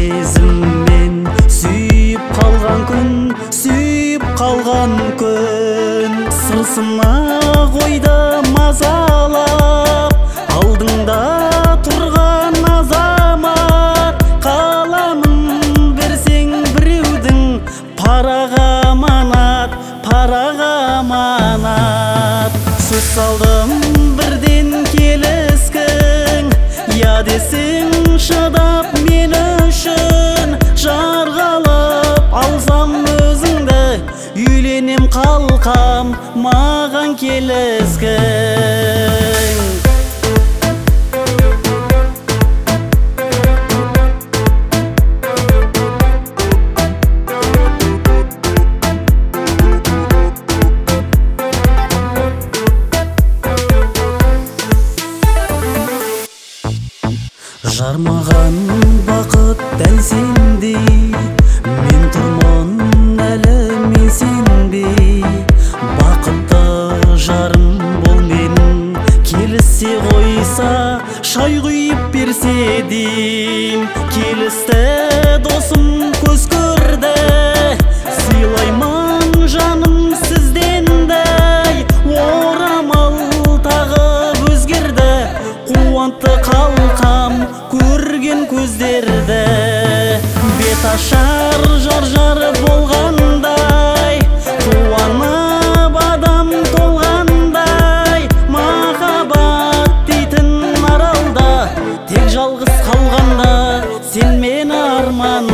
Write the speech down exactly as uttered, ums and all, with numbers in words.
сезіммен сүйіп қалған күн, сүйіп қалған күн. Сырсына қойды мазалап, алдыңда тұрған азамат. Қаламын берсең біреудің, параға аманат, параға аманат. Сөз салдым бірден келіскің, я десең шыдап мен үшін. Жарғалап алсам өзіңді, үйленем қалқам маған келіскің. Жармаған бақыт дәл сендей, мен тұрмын әлі мен сенбей. Бақытты жарым бол менің, келісе қойса шай құйып берсе дейм. Келісті досым көз көрді, сыйлаймын жаным сіздендей. Орамал тағып өзгерді, қуантты қалқам көрген көздерді. Бет ашар жар-жар болғандай, қуанып адам толғандай. Махаббат дейтін аралда, тек жалғыз қалғанда сен мені арман